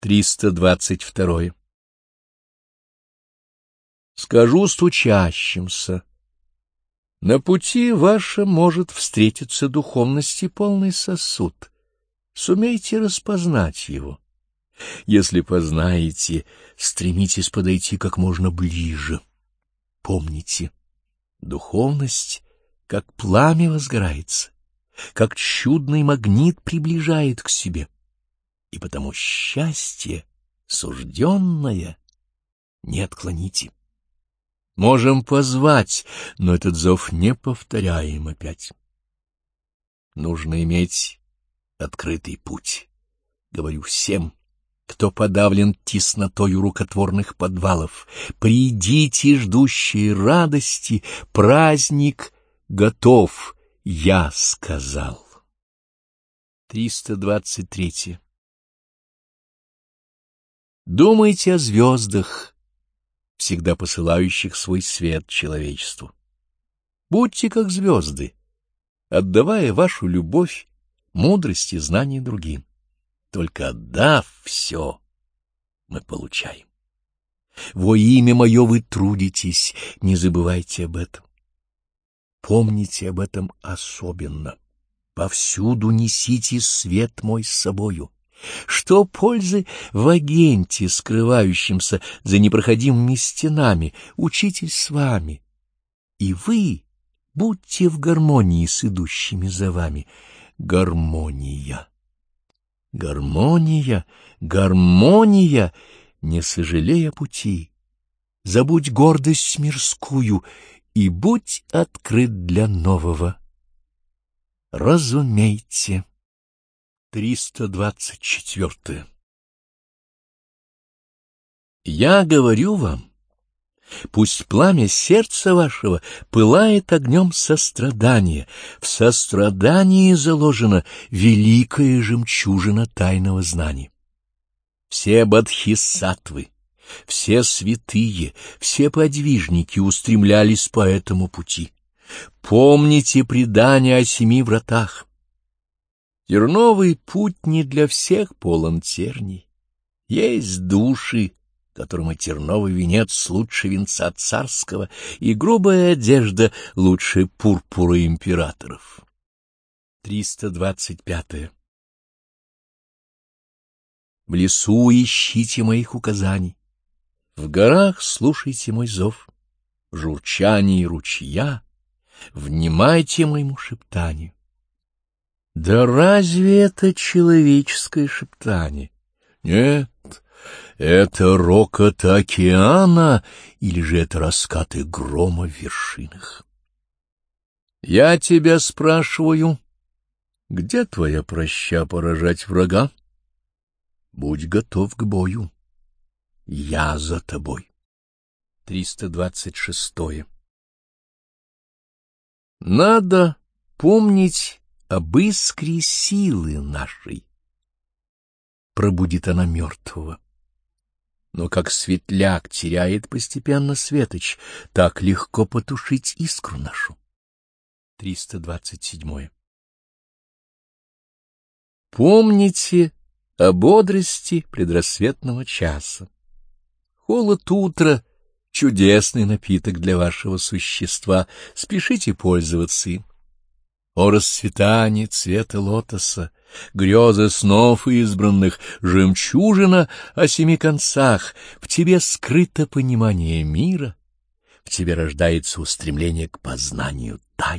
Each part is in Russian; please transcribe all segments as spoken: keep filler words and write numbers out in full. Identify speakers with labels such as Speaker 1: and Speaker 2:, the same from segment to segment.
Speaker 1: триста двадцать два. Скажу стучащимся: на пути вашем может встретиться духовности полный сосуд. Сумейте распознать его. Если познаете, стремитесь подойти как можно ближе. Помните, духовность, как пламя, возгорается, как чудный магнит приближает к себе. И потому счастье, сужденное, не отклоните. Можем позвать, но этот зов не повторяем опять. Нужно иметь открытый путь. Говорю всем, кто подавлен теснотою рукотворных подвалов: придите, ждущие радости, праздник готов, я сказал. триста двадцать три. Думайте о звездах, всегда посылающих свой свет человечеству. Будьте как звезды, отдавая вашу любовь, мудрость и знания другим. Только отдав все, мы получаем. Во имя мое вы трудитесь, не забывайте об этом. Помните об этом особенно. Повсюду несите свет мой с собою. Что пользы в агенте, скрывающемся за непроходимыми стенами? Учитель с вами. И вы будьте в гармонии с идущими за вами. Гармония. Гармония, гармония, не сожалея пути. Забудь гордость мирскую и будь открыт для нового. Разумейте. триста двадцать четыре. Я говорю вам, пусть пламя сердца вашего пылает огнем сострадания. В сострадании заложена великая жемчужина тайного знания. Все бодхисаттвы, все святые, все подвижники устремлялись по этому пути. Помните предание о семи вратах. Терновый путь не для всех полон терний. Есть души, которым и терновый венец лучше венца царского, и грубая одежда лучше пурпура императоров. триста двадцать пять. В лесу ищите моих указаний, в горах слушайте мой зов, в журчании ручья внимайте моему шептанию. Да разве это человеческое шептание? Нет, это рокот океана, или же это раскаты грома в вершинах. Я тебя спрашиваю, где твоя проща поражать врага? Будь готов к бою. Я за тобой. триста двадцать шесть. Надо помнить об искре силы нашей. Пробудит она мертвого. Но как светляк теряет постепенно светоч, так легко потушить искру нашу. триста двадцать семь. Помните о бодрости предрассветного часа. Холод утра — чудесный напиток для вашего существа, спешите пользоваться им. О расцветании цвета лотоса, грезы снов избранных, жемчужина о семи концах, в тебе скрыто понимание мира, в тебе рождается устремление к познанию тайн.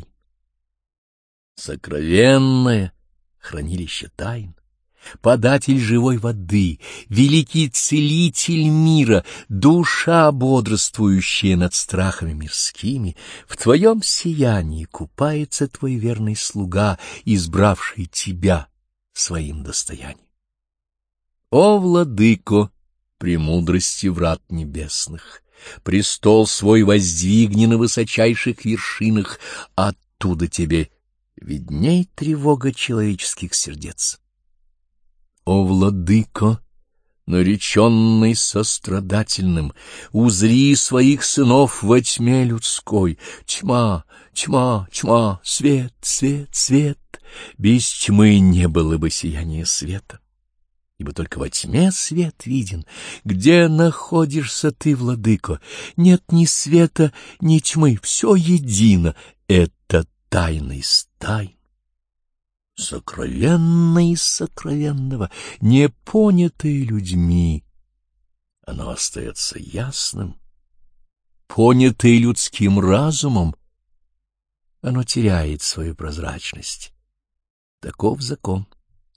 Speaker 1: Сокровенное хранилище тайн, податель живой воды, великий целитель мира, душа, бодрствующая над страхами мирскими, в твоем сиянии купается твой верный слуга, избравший тебя своим достоянием. О, владыко, премудрости врат небесных, престол свой воздвигни на высочайших вершинах, оттуда тебе видней тревога человеческих сердец. О, владыко, нареченный сострадательным, узри своих сынов во тьме людской. Тьма, тьма, тьма, свет, свет, свет. Без тьмы не было бы сияния света. ибо только во тьме свет виден. Где находишься ты, владыко? Нет ни света, ни тьмы, все едино. Это тайна из тайн. Сокровенное из сокровенного, не понятое людьми, оно остается ясным. Понятое людским разумом, оно теряет свою прозрачность. Таков закон.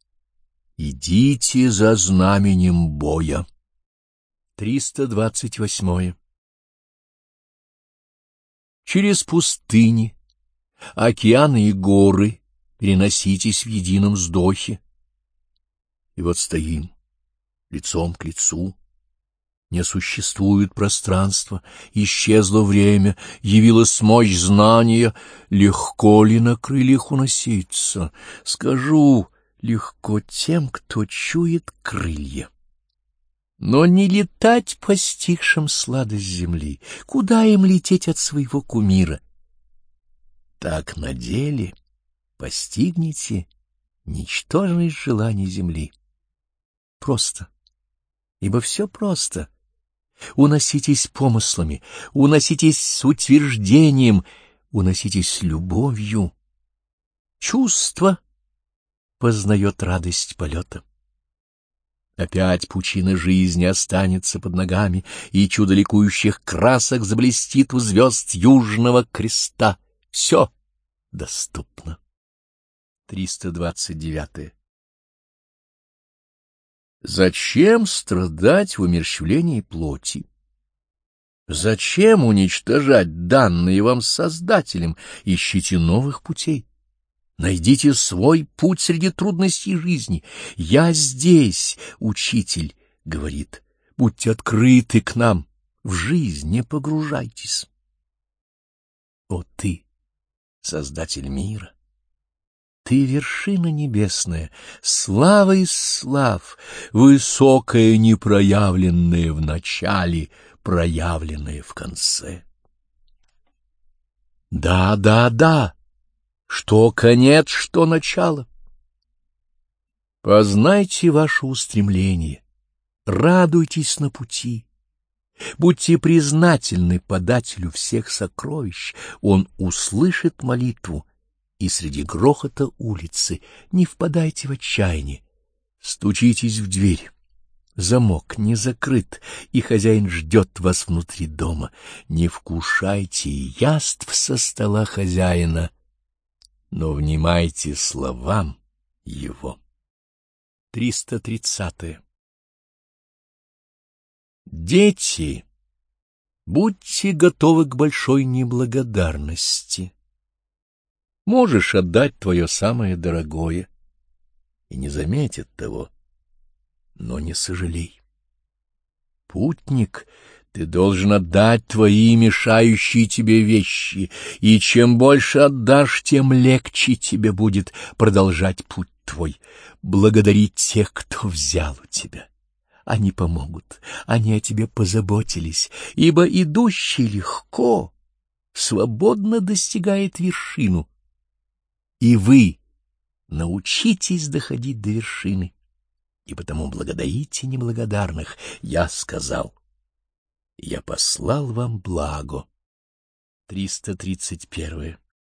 Speaker 1: Идите за знаменем боя. триста двадцать восьмое. Через пустыни, океаны и горы переноситесь в едином вздохе. И вот стоим лицом к лицу. Не существует пространства, исчезло время, явилась мощь знания. Легко ли на крыльях уноситься? Скажу, легко тем, кто чует крылья. Но не летать постигшим сладость земли, куда им лететь от своего кумира? Так на деле постигните ничтожность желаний земли. Просто, ибо все просто. Уноситесь помыслами, уноситесь с утверждением, уноситесь любовью. Чувство познает радость полета. Опять пучина жизни останется под ногами, и чудо ликующих красок заблестит у звезд Южного Креста. Все доступно. триста двадцать девятое. Зачем страдать в умерщвлении плоти? Зачем уничтожать данные вам Создателем? Ищите новых путей. Найдите свой путь среди трудностей жизни. Я здесь, учитель, говорит, будьте открыты к нам, в жизнь не погружайтесь. О ты, Создатель мира! Ты вершина небесная, слава из слав, высокая непроявленная в начале, проявленная в конце. Да, да, да, что конец, что начало. Познайте ваше устремление, радуйтесь на пути, будьте признательны подателю всех сокровищ, он услышит молитву. И среди грохота улицы не впадайте в отчаяние. Стучитесь в дверь. Замок не закрыт, и хозяин ждет вас внутри дома. Не вкушайте яств со стола хозяина, но внимайте словам его. триста тридцатое. Дети, будьте готовы к большой неблагодарности. Можешь отдать твое самое дорогое, и не заметит того, но не сожалей. Путник, ты должен отдать твои мешающие тебе вещи, и чем больше отдашь, тем легче тебе будет продолжать путь твой. Благодари тех, кто взял у тебя. Они помогут, они о тебе позаботились, ибо идущий легко, свободно достигает вершину. И вы научитесь доходить до вершины, и потому благодарите неблагодарных. Я сказал, я послал вам благо. триста тридцать первое.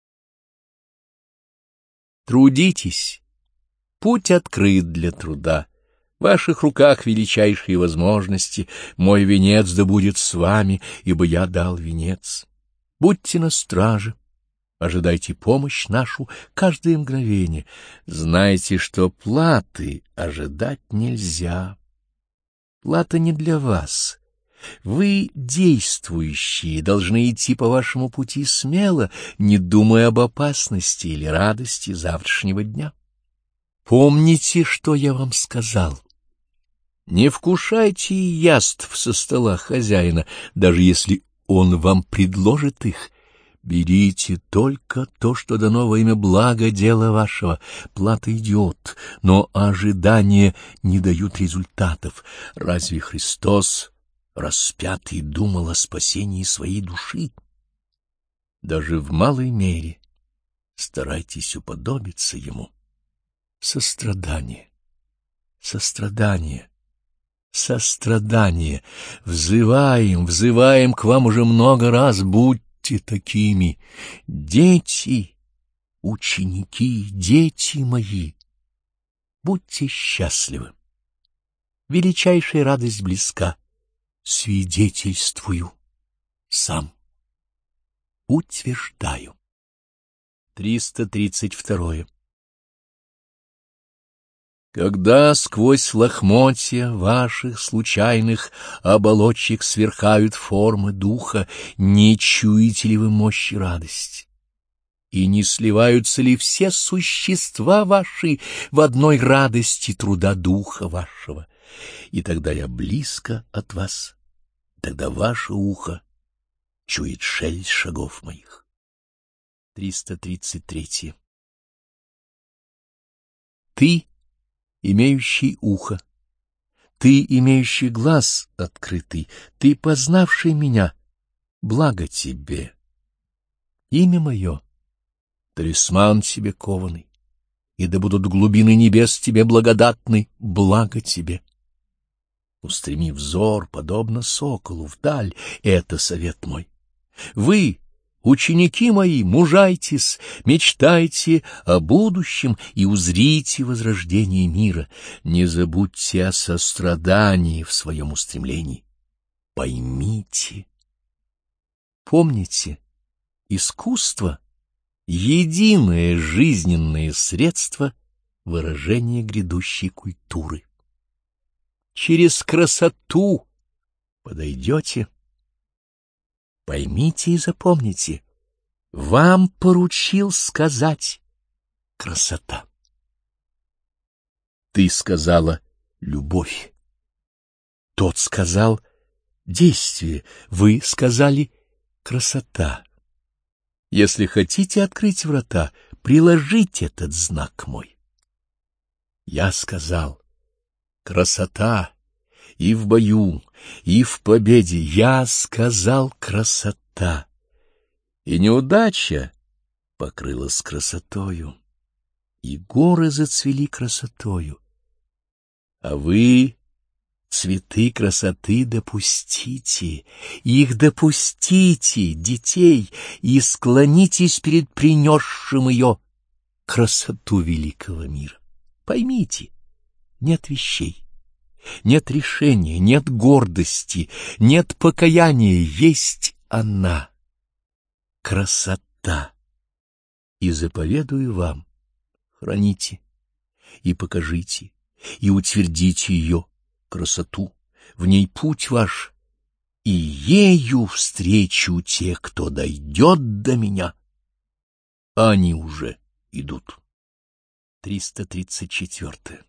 Speaker 1: Трудитесь, путь открыт для труда. В ваших руках величайшие возможности. Мой венец да будет с вами, ибо я дал венец. Будьте на страже. Ожидайте помощь нашу каждое мгновение. Знайте, что платы ожидать нельзя. Плата не для вас. Вы, действующие, должны идти по вашему пути смело, не думая об опасности или радости завтрашнего дня. Помните, что я вам сказал. Не вкушайте яств со стола хозяина, даже если он вам предложит их. Берите только то, что дано во имя блага дела вашего. Плата идет, но ожидания не дают результатов. Разве Христос, распятый, думал о спасении своей души? Даже в малой мере старайтесь уподобиться Ему. Сострадание, Сострадание, сострадание. Взываем, взываем к вам уже много раз. Будьте такими. Дети, ученики, дети мои, будьте счастливы. Величайшая радость близка. Свидетельствую сам. Утверждаю. триста тридцать второе. Когда сквозь лохмотья ваших случайных оболочек сверкают формы духа, не чуете ли вы мощи радости? И не сливаются ли все существа ваши в одной радости труда духа вашего? И тогда я близко от вас, тогда ваше ухо чует шелест шагов моих. триста тридцать три. Ты, имеющий ухо, ты, имеющий глаз открытый, ты, познавший меня, благо тебе. Имя мое — талисман тебе кованый, и да будут глубины небес тебе благодатны, благо тебе. Устреми взор, подобно соколу, вдаль, это совет мой. Вы, ученики мои, мужайтесь, мечтайте о будущем и узрите возрождение мира. Не забудьте о сострадании в своем устремлении. Поймите. Помните, искусство — единое жизненное средство выражения грядущей культуры. Через красоту подойдете. Поймите и запомните, вам поручил сказать красота. Ты сказала любовь, тот сказал действие, вы сказали красота. Если хотите открыть врата, приложите этот знак мой. Я сказал красота. И в бою, и в победе я сказал красота. И неудача покрылась красотою, и горы зацвели красотою. А вы цветы красоты допустите, их допустите, детей, и склонитесь перед принесшим ее красоту великого мира. Поймите, нет вещей, нет решения, нет гордости, нет покаяния, есть она, красота. И заповедую вам, храните и покажите, и утвердите ее, красоту, в ней путь ваш, и ею встречу тех, кто дойдет до меня. Они уже идут. триста тридцать четыре.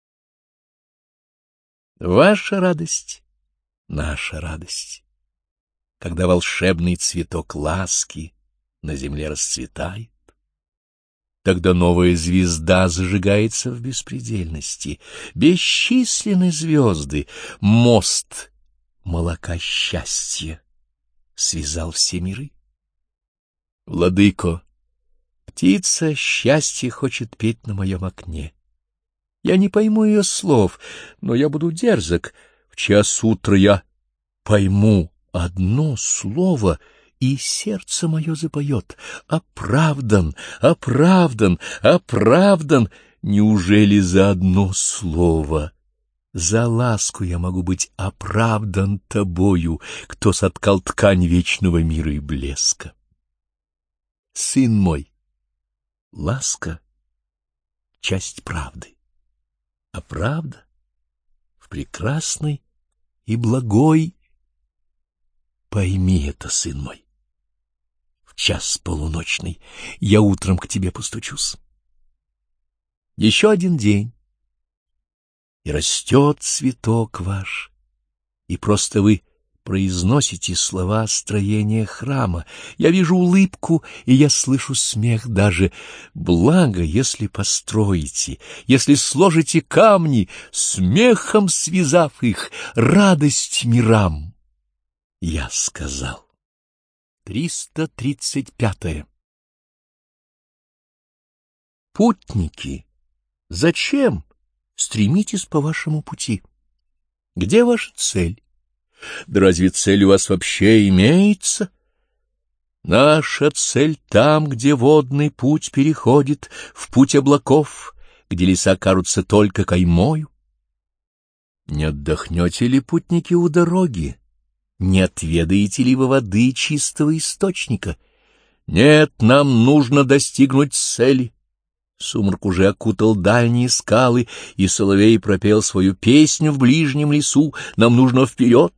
Speaker 1: Ваша радость — наша радость. Когда волшебный цветок ласки на земле расцветает, тогда новая звезда зажигается в беспредельности, бесчисленны звезды, мост молока счастья связал все миры. Владыко, птица счастья хочет петь на моем окне. Я не пойму ее слов, но я буду дерзок. В час утра я пойму одно слово, и сердце мое запоет: оправдан, оправдан, оправдан. Неужели за одно слово, за ласку я могу быть оправдан тобою, кто соткал ткань вечного мира и блеска? Сын мой, ласка — часть правды. А правда в прекрасной и благой. Пойми это, сын мой. В час полуночный я утром к тебе постучусь. Еще один день, и растет цветок ваш, и просто вы произносите слова строения храма. Я вижу улыбку, и я слышу смех даже. Благо, если построите, если сложите камни, смехом связав их, радость мирам. Я сказал. триста тридцать пятое. Путники, зачем стремитесь по вашему пути. Где ваша цель? Да разве цель у вас вообще имеется? Наша цель там, где водный путь переходит в путь облаков, где леса кажутся только каймою. Не отдохнете ли, путники, у дороги? Не отведаете ли вы воды чистого источника? Нет, нам нужно достигнуть цели. Сумрак уже окутал дальние скалы, и соловей пропел свою песню в ближнем лесу. Нам нужно вперед.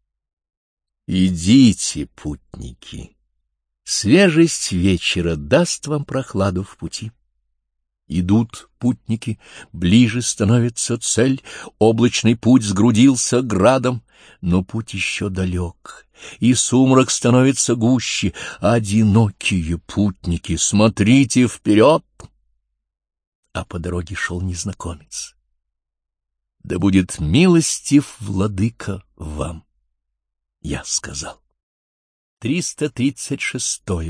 Speaker 1: Идите, путники. Свежесть вечера даст вам прохладу в пути. Идут путники, ближе становится цель, облачный путь сгрудился градом, но путь еще далек, и сумрак становится гуще. Одинокие путники, смотрите вперед! А по дороге шел незнакомец. Да будет милостив владыка вам, я сказал. триста тридцать шестое.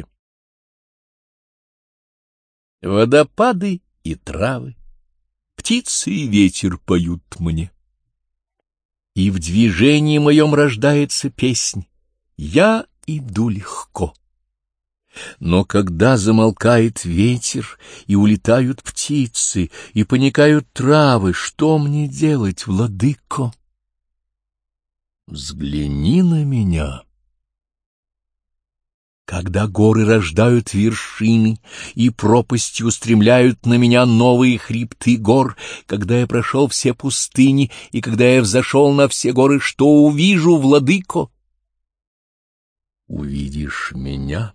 Speaker 1: Водопады и травы, птицы и ветер поют мне. И в движении моем рождается песнь, я иду легко. Но когда замолкает ветер, и улетают птицы, и поникают травы, что мне делать, владыко? Взгляни на меня. Когда горы рождают вершины и пропасти устремляют на меня новые хребты гор, когда я прошел все пустыни и когда я взошел на все горы, что увижу, владыко? Увидишь меня?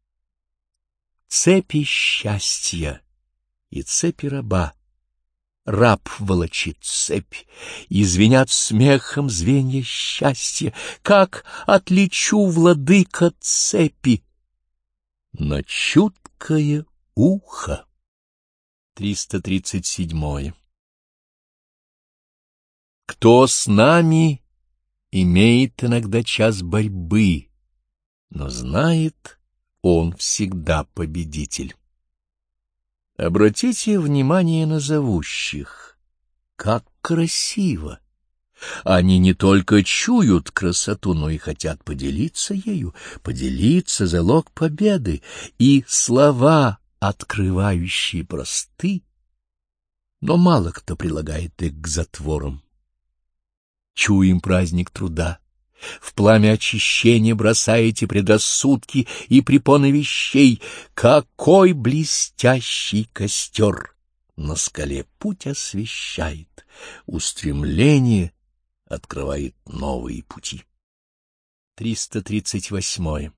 Speaker 1: Цепи счастья и цепи раба. Раб волочит цепь, и звенят смехом звенья счастья. Как отличу, владыка, цепи? На чуткое ухо. триста тридцать седьмое. Кто с нами, имеет иногда час борьбы, но знает, он всегда победитель. Обратите внимание на зовущих. Как красиво! Они не только чуют красоту, но и хотят поделиться ею, поделиться залог победы, и слова, открывающие, просты, но мало кто прилагает их к затворам. Чуем праздник труда. В пламя очищения бросаете предрассудки и препоны вещей. Какой блестящий костер на скале путь освещает, устремление открывает новые пути. триста тридцать восьмое.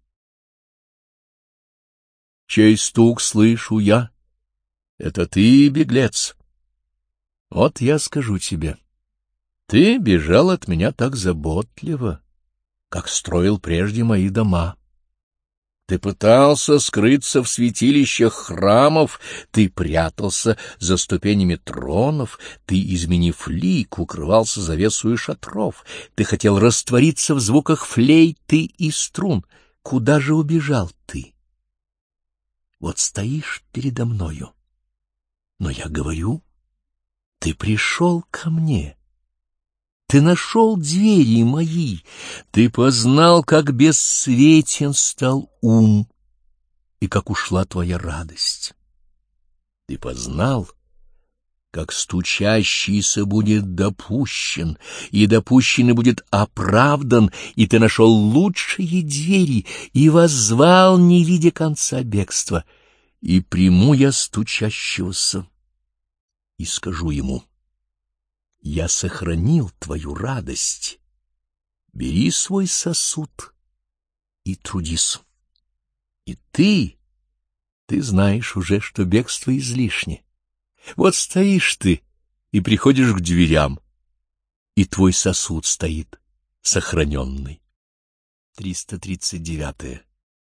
Speaker 1: Чей стук слышу я? Это ты, беглец. Вот я скажу тебе, ты бежал от меня так заботливо, как строил прежде мои дома. Ты пытался скрыться в святилищах храмов, ты прятался за ступенями тронов, ты, изменив лик, укрывался завесою шатров, ты хотел раствориться в звуках флейты и струн. Куда же убежал ты? Вот стоишь передо мною, но я говорю, ты пришел ко мне. Ты нашел двери мои, ты познал, как бессветен стал ум, и как ушла твоя радость. Ты познал, как стучащийся будет допущен, и допущенный будет оправдан, и ты нашел лучшие двери, и воззвал, не видя конца бегства, и приму я стучащегося, и скажу ему: я сохранил твою радость. Бери свой сосуд и трудись. И ты, ты знаешь уже, что бегство излишне. Вот стоишь ты и приходишь к дверям, и твой сосуд стоит сохраненный. триста тридцать девятое.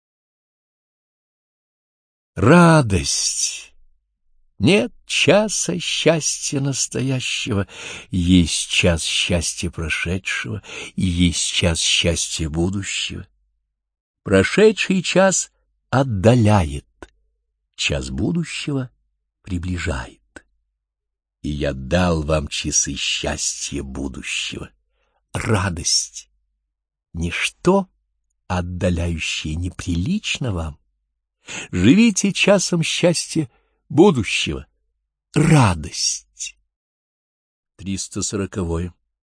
Speaker 1: Радость! Нет часа счастья настоящего, есть час счастья прошедшего, и есть час счастья будущего. Прошедший час отдаляет, час будущего приближает. и я дал вам часы счастья будущего. Радость — ничто, отдаляющее неприлично вам. Живите часом счастья будущего. Радость. триста сороковое.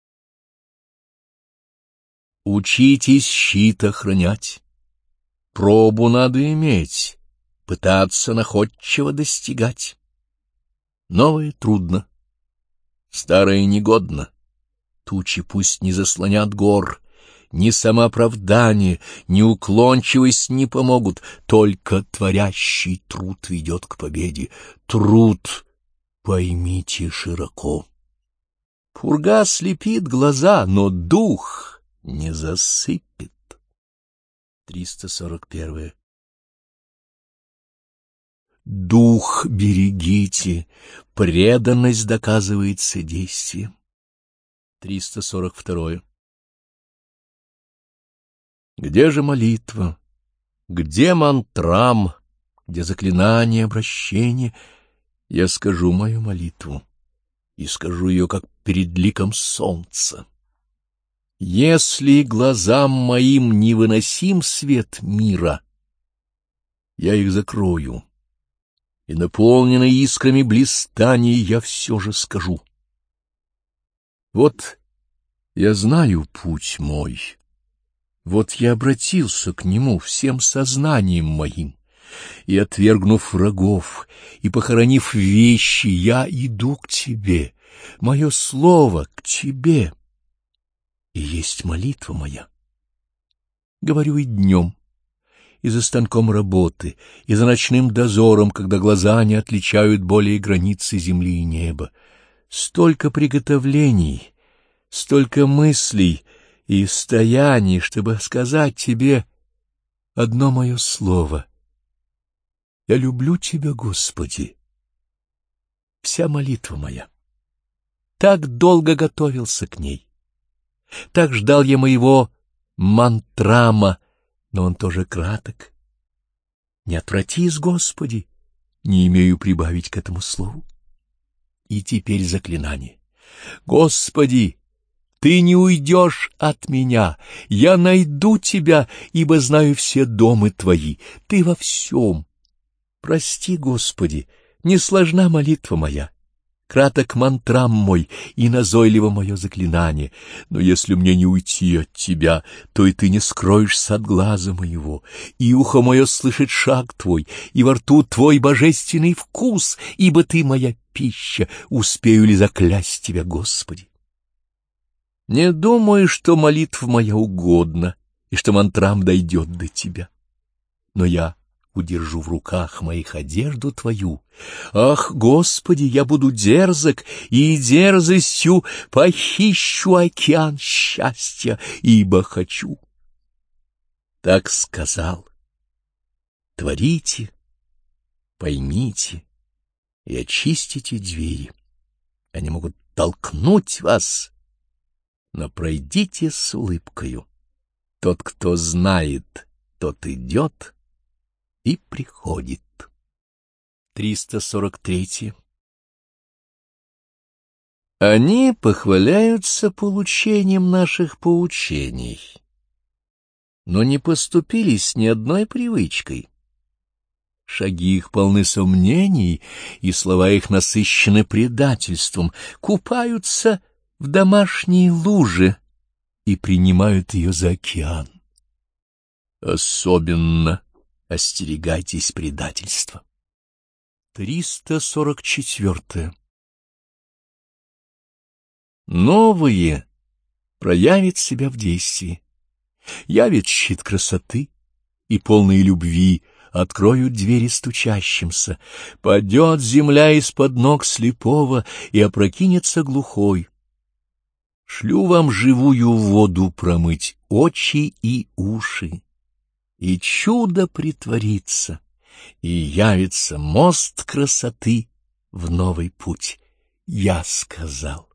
Speaker 1: Учитесь щит охранять. Пробу надо иметь, пытаться находчиво достигать. Новое трудно, старое негодно. Тучи пусть не заслонят гор, ни самооправдание, ни уклончивость не помогут, только творящий труд ведет к победе. Труд поймите широко. Пурга слепит глаза, но дух не засыпет. триста сорок первое. Дух берегите, преданность доказывается действием. триста сорок второе. Где же молитва? Где мантрам? Где заклинание, обращение? Я скажу мою молитву, и скажу ее, как перед ликом солнца. Если глазам моим невыносим свет мира, я их закрою, и, наполненный искрами блистаний, я все же скажу. Вот я знаю путь мой, вот я обратился к нему всем сознанием моим, и, отвергнув врагов, и похоронив вещи, я иду к тебе, мое слово к тебе, и есть молитва моя. Говорю и днем, и за станком работы, и за ночным дозором, когда глаза не отличают более границы земли и неба. Столько приготовлений, столько мыслей и стояний, чтобы сказать тебе одно мое слово. Я люблю тебя, Господи. Вся молитва моя. Так долго готовился к ней. Так ждал я моего мантрама, но он тоже краток. Не отвратись, Господи, не имею прибавить к этому слову. И теперь заклинание. Господи, ты не уйдешь от меня, я найду тебя, ибо знаю все домы твои, ты во всем. Прости, Господи, не сложна молитва моя, краток мантрам мой и назойливо мое заклинание, но если мне не уйти от тебя, то и ты не скроешься от глаза моего, и ухо мое слышит шаг твой, и во рту твой божественный вкус, ибо ты моя пища, успею ли заклясть тебя, Господи? Не думаю, что молитва моя угодна, и что мантрам дойдет до тебя, но я удержу в руках моих одежду твою. Ах, Господи, я буду дерзок, и дерзостью похищу океан счастья, ибо хочу. Так сказал. Творите, поймите и очистите двери. Они могут толкнуть вас, но пройдите с улыбкою. Тот, кто знает, тот идет и приходит. триста сорок третье. Они похваляются получением наших поучений, но не поступили с ни одной привычкой. Шаги их полны сомнений, и слова их насыщены предательством, купаются в домашней луже и принимают ее за океан. Особенно остерегайтесь предательства. триста сорок четвёртое. Новые проявит себя в действии, явит щит красоты, и полные любви откроют двери стучащимся, падет земля из-под ног слепого и опрокинется глухой. Шлю вам живую воду промыть очи и уши, и чудо притворится, и явится мост красоты в новый путь. Я сказал.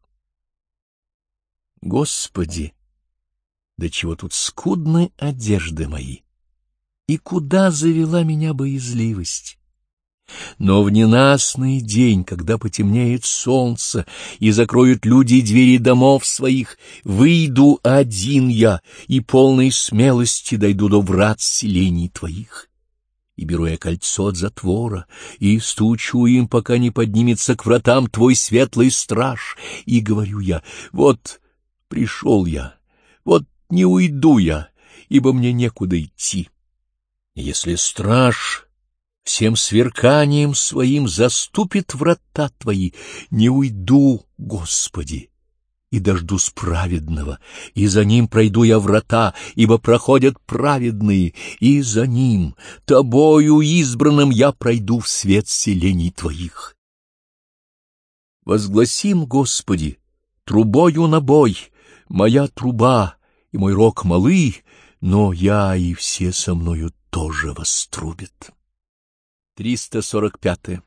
Speaker 1: Господи, до чего тут скудны одежды мои, и куда завела меня боязливость? Но в ненастный день, когда потемнеет солнце и закроют люди двери домов своих, выйду один я и полной смелости дойду до врат селений твоих. И беру я кольцо от затвора, и стучу им, пока не поднимется к вратам твой светлый страж, и говорю я: вот пришел я, вот не уйду я, ибо мне некуда идти. И если страж всем сверканием своим заступит врата твои, не уйду, Господи, и дождусь праведного, и за ним пройду я врата, ибо проходят праведные, и за ним, тобою избранным, я пройду в свет селений твоих. Возгласим, Господи, трубою на бой, моя труба и мой рог малы, но я и все со мною тоже вострубят. триста сорок пятое.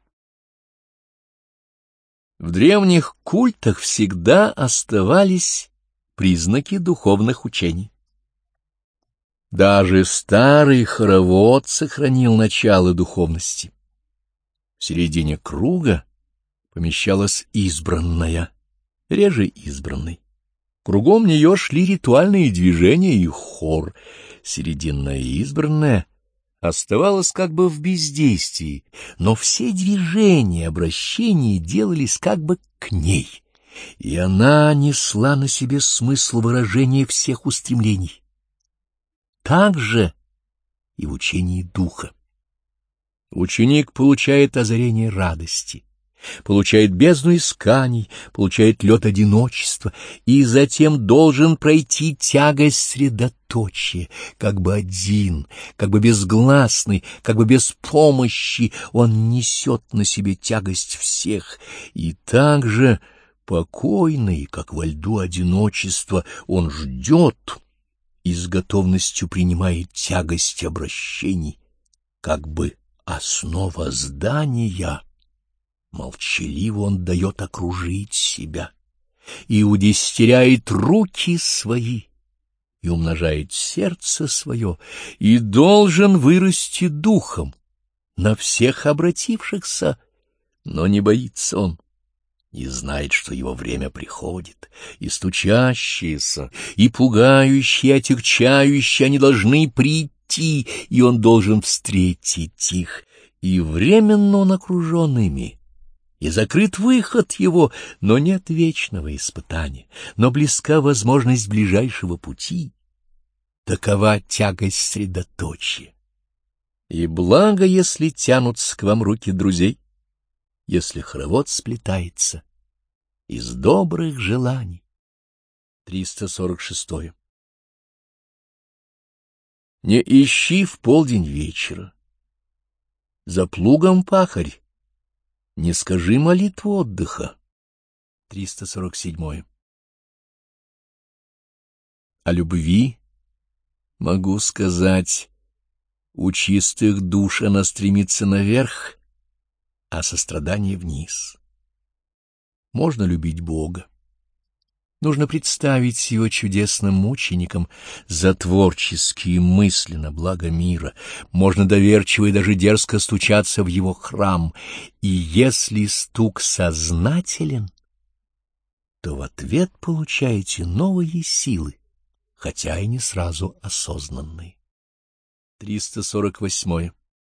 Speaker 1: В древних культах всегда оставались признаки духовных учений. Даже старый хоровод сохранил начало духовности. В середине круга помещалась избранная, реже избранный. Кругом нее шли ритуальные движения и хор. Серединная избранная оставалась как бы в бездействии, но все движения, обращения делались как бы к ней, и она несла на себе смысл выражения всех устремлений. Так же и в учении духа. Ученик получает озарение радости, получает бездну исканий, получает лед одиночества, и затем должен пройти тягость средоточия, как бы один, как бы безгласный, как бы без помощи, он несет на себе тягость всех, и также покойный, как во льду одиночества, он ждет и с готовностью принимает тягость обращений, как бы основа здания. Молчаливо он дает окружить себя и удестеряет руки свои, и умножает сердце свое, и должен вырасти духом на всех обратившихся, но не боится он, и знает, что его время приходит, и стучащиеся, и пугающие, и отягчающие они должны прийти, и он должен встретить их, и временно он окружен ими, и закрыт выход его, но нет вечного испытания, но близка возможность ближайшего пути. Такова тягость средоточия. И благо, если тянутся к вам руки друзей, если хоровод сплетается из добрых желаний. триста сорок шестое. Не ищи в полдень вечера. За плугом пахарь. Не скажи молитву отдыха. триста сорок седьмое. О любви могу сказать: у чистых душ она стремится наверх, а сострадание вниз. Можно любить Бога. Нужно представить его чудесным мучеником за творческие мысли на благо мира. Можно доверчиво и даже дерзко стучаться в его храм. И если стук сознателен, то в ответ получаете новые силы, хотя и не сразу осознанные. триста сорок восьмое.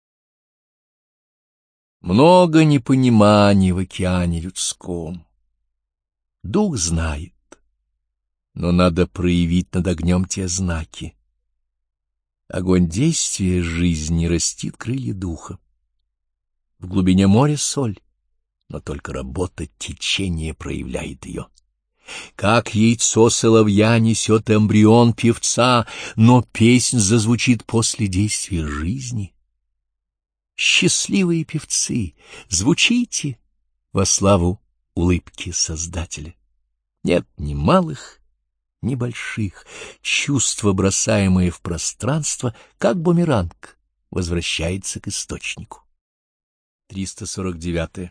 Speaker 1: Много непониманий в океане людском. Дух знает, но надо проявить над огнем те знаки. Огонь действия жизни растит крылья духа. В глубине моря соль, но только работа течения проявляет ее. Как яйцо соловья несет эмбрион певца, но песнь зазвучит после действия жизни. Счастливые певцы, звучите во славу улыбки Создателя. Нет ни малых, ни больших, чувство, бросаемое в пространство, как бумеранг, возвращается к источнику. триста сорок девятое.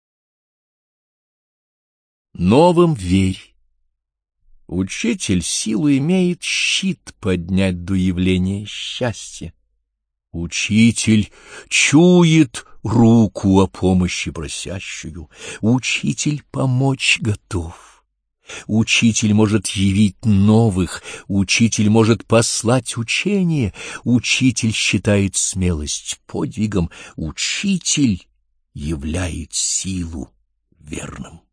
Speaker 1: Новым верь. Учитель силу имеет щит поднять до явления счастья. Учитель чует руку о помощи просящую. Учитель помочь готов. Учитель может явить новых, учитель может послать учение, учитель считает смелость подвигом, учитель являет силу верным.